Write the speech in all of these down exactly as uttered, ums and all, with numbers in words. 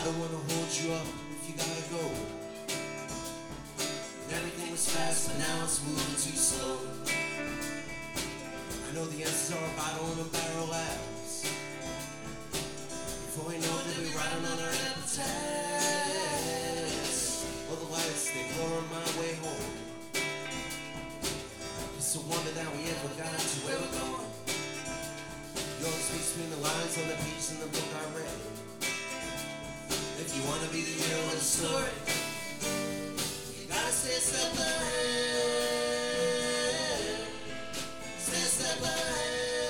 don't wanna hold you up if you gotta go. Everything was fast, but now it's moving too slow. I know the answers are a bottle and a barrel laughs. Before we know it, they'll be riding on our epitaphs. All the lights, they glow on my way home. It's a wonder that we ever got to where we're going. You always speak between the lines on the pages in the book I read. If you wanna be the hero of the story, you gotta stay a step ahead. Stay a step ahead.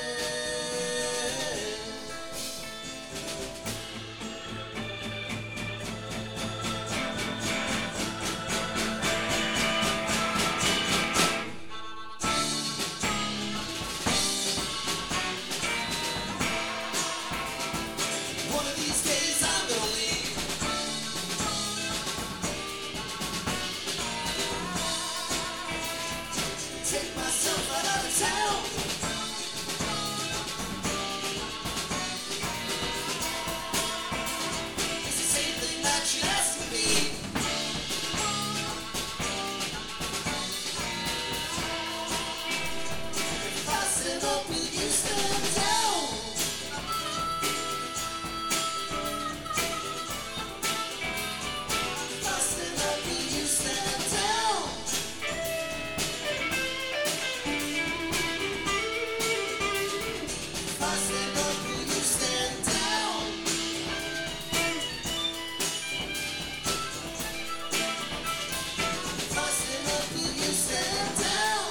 One of these days I'm gonna leave. Take myself out of the town. It's the same thing that you asked me. If I said up, will you stand down? If I stand up, will you stand down? If I stand up, will you stand down? If I stand up, will you stand down?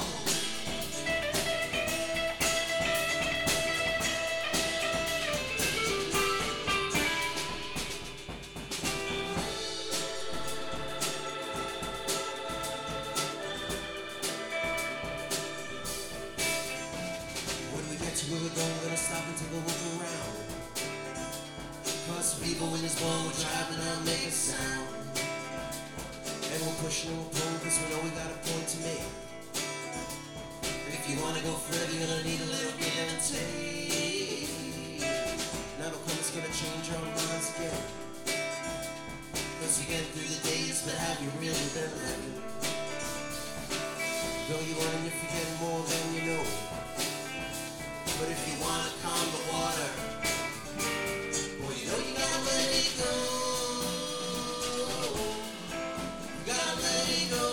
When we get to where we're going, we're gonna stop and take a look around. Cause some people in this world we're driving and make a sound. And we're pushing and we're pulling cause we know we got a point to make. And if you wanna go further, you're gonna need a little give and take. Now the come's gonna change our minds again. Cause you get through the days, but have you really been living? Though you learn, you're forgetting more than you know. But if you wanna calm the water, well, you know you gotta let it go. You gotta let it go.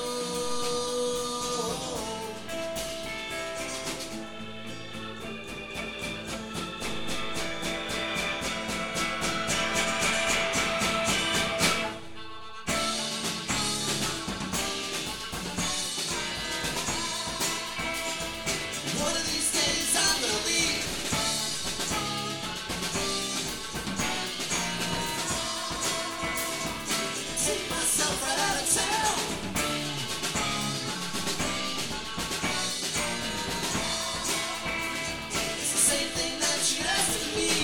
One of these days I'm gonna leave. Take myself right out of town. It's the same thing that you asked of me.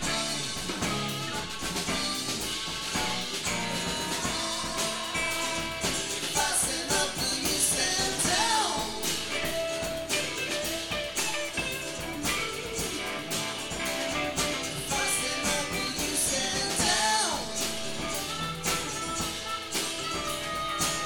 If I stand up, will you stand down? If I stand up, will you stand down? If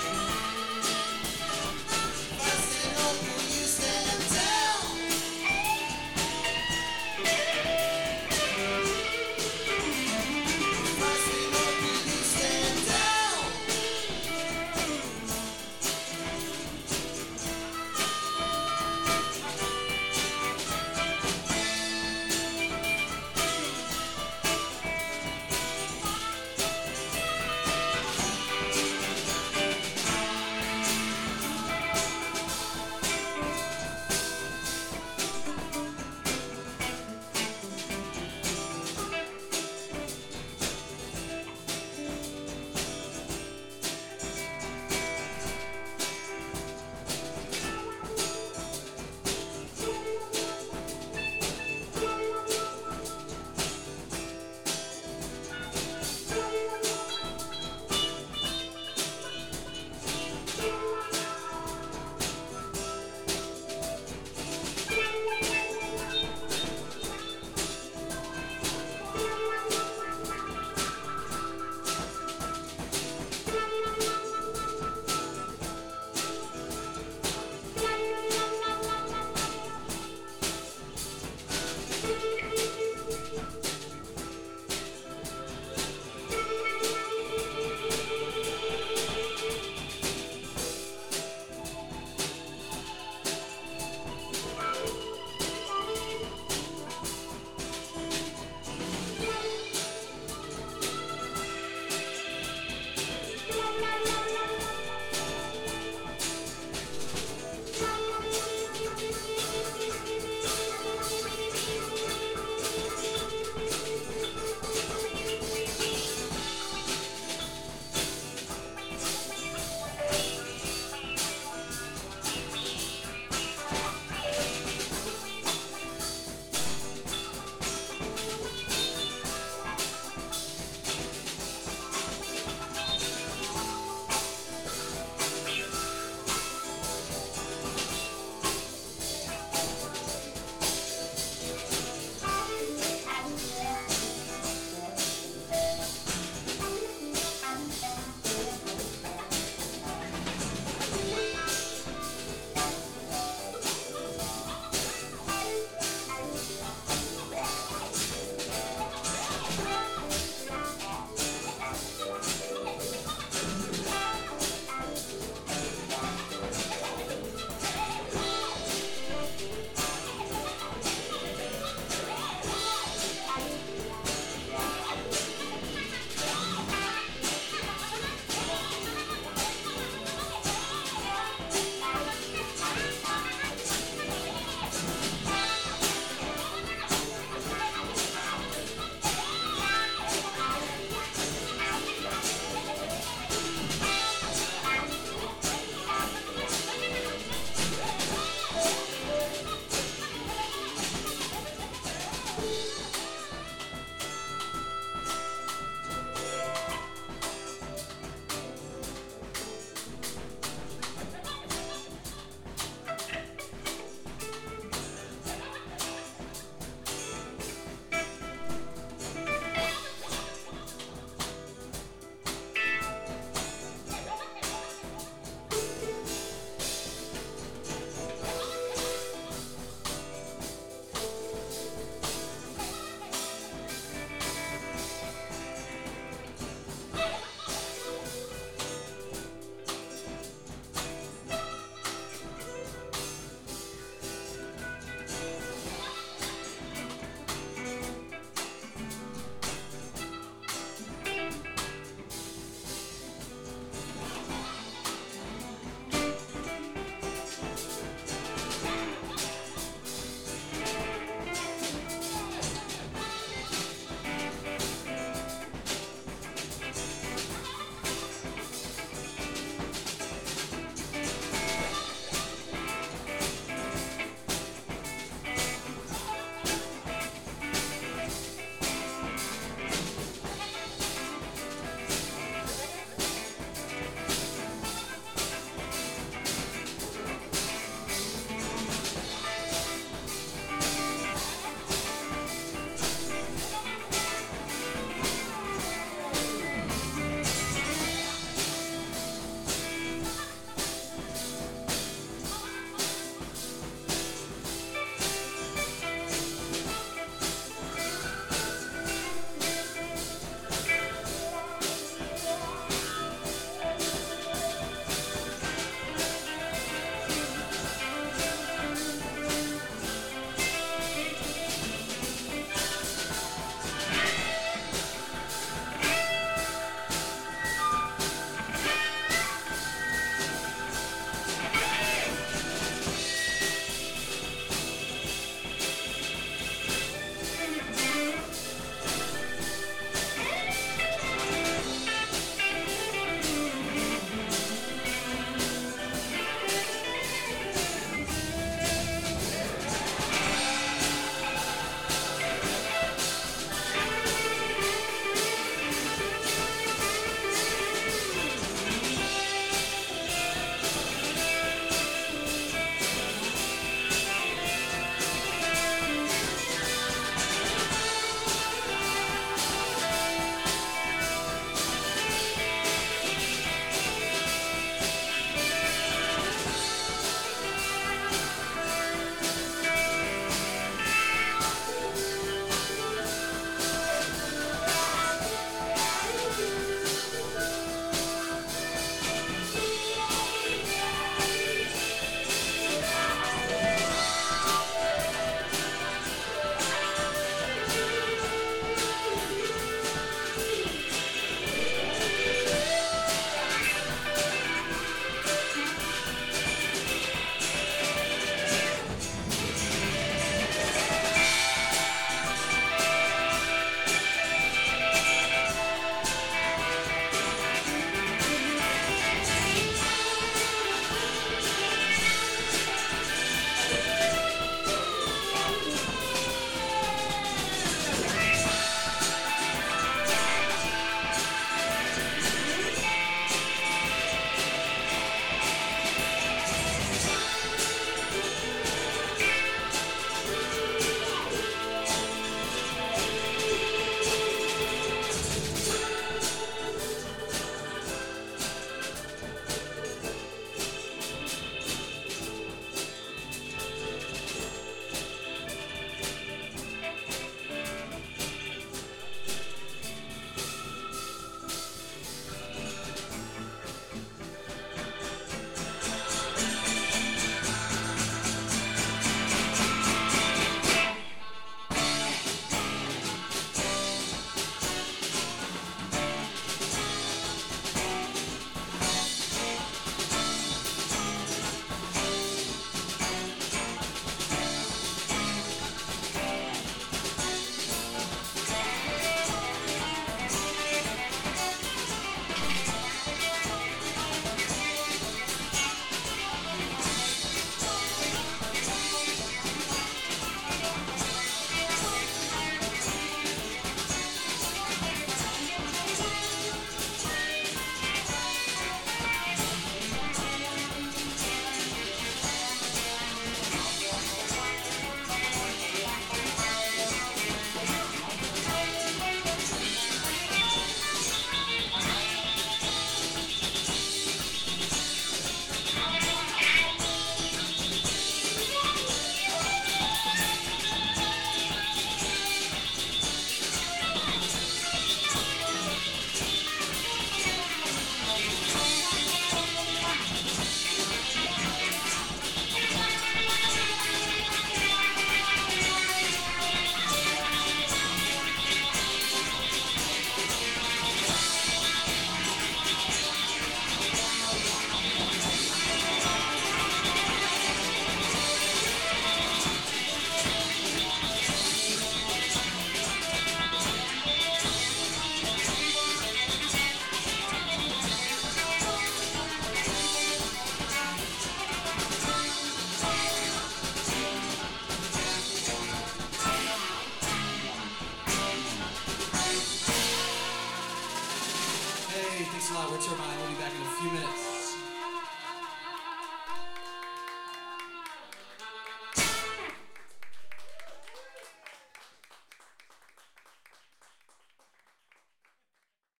Hey, thanks a lot. We're Turbine. We'll be back in a few minutes.